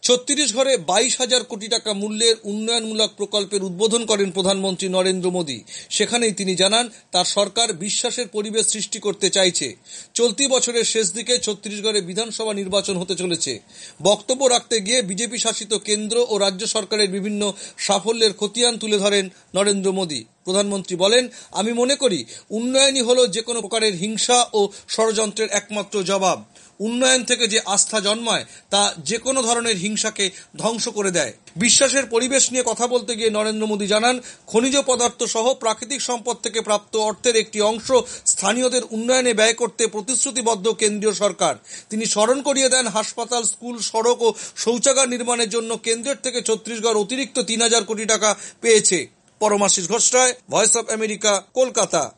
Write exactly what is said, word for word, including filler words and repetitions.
ছত্তিশগড়ে বাইশ হাজার কোটি টাকা মূল্যের উন্নয়নমূলক প্রকল্পের উদ্বোধন করেন প্রধানমন্ত্রী নরেন্দ্র মোদী। সেখানেই তিনি জানান তার সরকার বিশ্বাসের পরিবেশ সৃষ্টি করতে চাইছে। চলতি বছরের শেষ দিকে ছত্তিশগড়ে বিধানসভা নির্বাচন হতে চলেছে। বক্তব্য রাখতে গিয়ে বিজেপি শাসিত কেন্দ্র ও রাজ্য সরকারের বিভিন্ন সাফল্যের খতিয়ান তুলে ধরেন নরেন্দ্র মোদী। প্রধানমন্ত্রী বলেন, আমি মনে করি উন্নয়নই হলো যে কোনো প্রকারের হিংসা ও ষড়যন্ত্রের একমাত্র জবাব। উন্নয়ন থেকে যে আস্থা জন্মায় তা যে কোনো ধরনের হিংসাকে ধ্বংস করে দেয়। বিশ্বাসের পরিবেশ নিয়ে কথা বলতে গিয়ে নরেন্দ্র মোদী জানান, খনিজ পদার্থ সহ প্রাকৃতিক সম্পদ থেকে প্রাপ্ত অর্থের একটি অংশ স্থানীয়দের উন্নয়নে ব্যয় করতে প্রতিশ্রুতিবদ্ধ কেন্দ্রীয় সরকার। তিনি স্মরণ করিয়ে দেন, হাসপাতাল, স্কুল, সড়ক ও শৌচাগার নির্মাণের জন্য কেন্দ্রের থেকে ছত্তিশগড় অতিরিক্ত তিন হাজার কোটি টাকা পেয়েছে। Paramashis Ghosh Roy, voice of America, Kolkata.